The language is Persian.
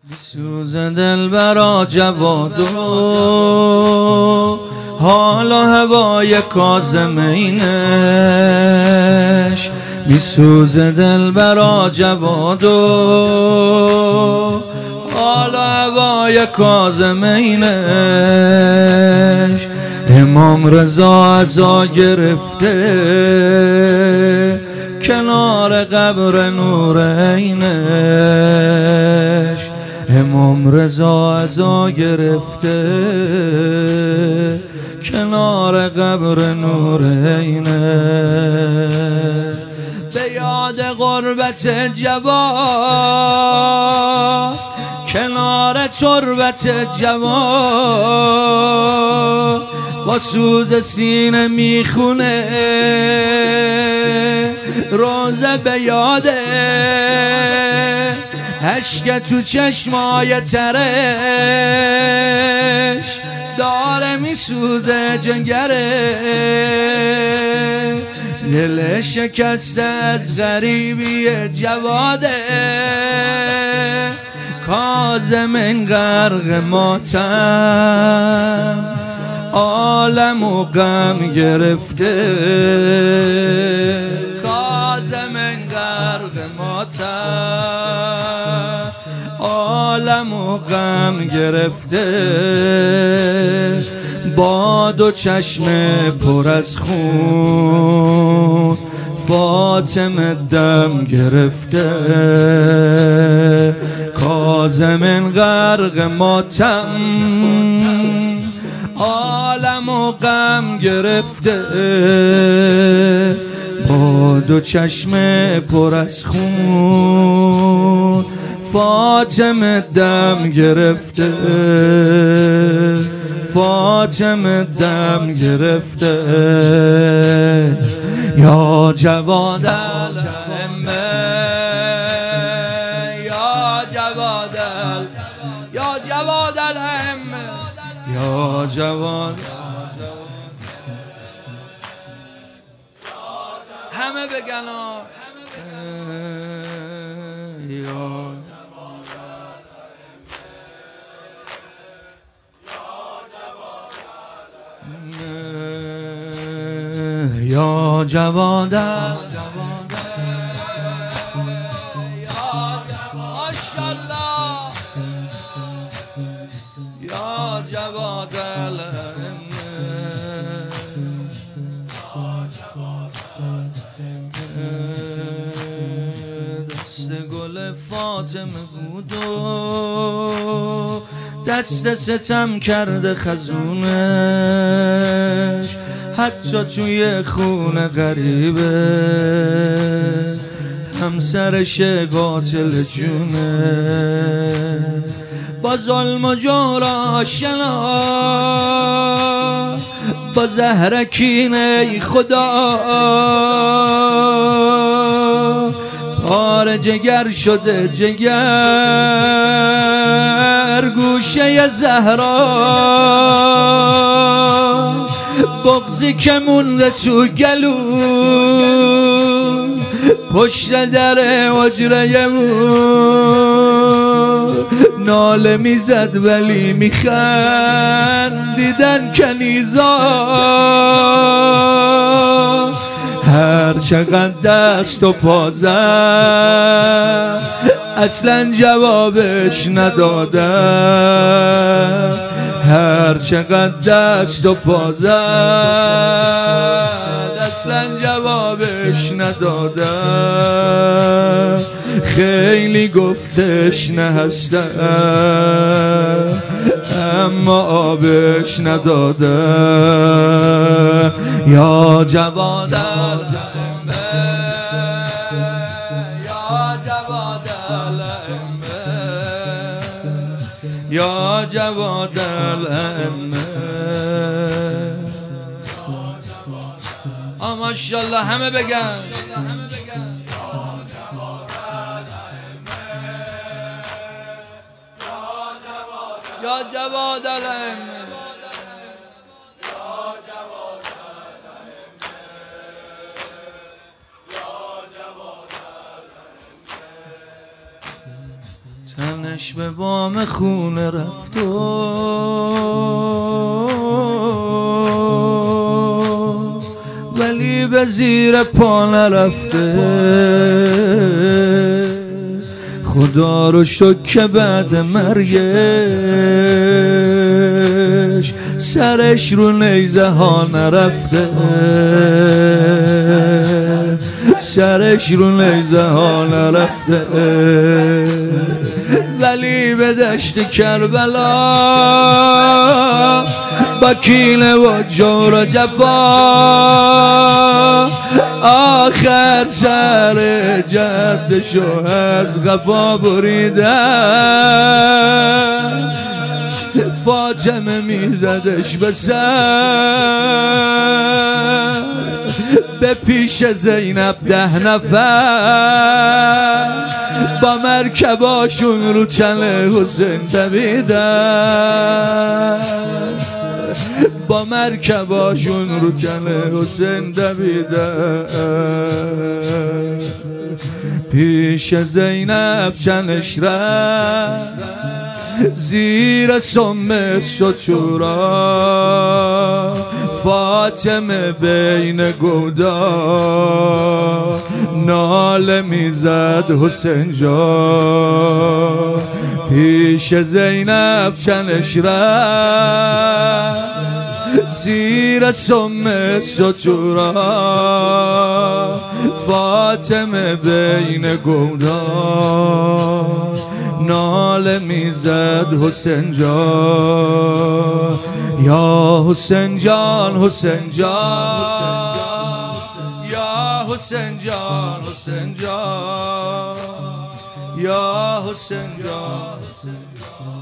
میسوزه دل برا جوادو حال و هوای کاظمینش. میسوزه دل برا جوادو حال و هوای کاظمینش. امام رضا عزا گرفته کنار قبر نورینش. امام رضا عزا گرفته کنار قبر نورینش. به یاد غربت جواد کنار تربت جواد با سوز سینه میخونه روزه به یاده اشک تو چشمای ترش داره میسوزه جنگره. دل شکسته از غریبی جواده کاظم غرق ماتم عالم و غم گرفته. کاظم غرق ماتم عالم و غم گرفته. با دو چشم پر از خون فاطمه دم گرفته. کاظم غرق ماتم عالم و غم گرفته. با دو چشم پر از خون فاطمه دم گرفته. فاطمه دم گرفته. یا جواد الائمه یا جواد یا جواد الائمه یا جواد. همه بگن یا جواد ماشاءالله یا جواد دست گل فاطمه بود و دست ستم کرده خزونش. حتی توی خونه غریبه همسرش قاتل جونه. با ظلم و جور آشنا با زهر کینه خدا پاره جگر شده جگر گوشه زهرا. بغضی که مونده تو گلو پشت در حجره ناله میزد ولی میخندیدن کنیزا. هر چقدر دست و پا زد اصلا جوابش ندادم. هر چقدر دست و پا زد اصلا جوابش ندادم. خیلی گفتش نه هستم اما آبش ندادم. یا جواد الائمه یا جواد الائمه یا جواد الائمه. ماشاءالله همه بگن یا جواد الائمه. تنش به بام خونه رفت ولی به زیر پا نرفته. خدا رو شکر که بعد مرگش سرش رو نیزه ها نرفته. سرش رو نیزه ها نرفته. ولی به دشت کربلا با کینه و جور و جفا آخر سر جدشو از قفا بریدن. فاطمه میزدش به سر به پیش زینب 10 نفر با مرکباشون رو چله حسین دویدن. با مرکباشون رو چله حسین دویدن. پیش زینب چنش رفت زیر سم شد شورا. فاطمه بین گودا ناله میزد حسین جا. پیش زینب چنش رفت زیر سم شد شورا. فاطمه بین گودا ناله میزد حسین جان. یا حسین جان حسین جان یا حسین جان حسین جان یا حسین جان.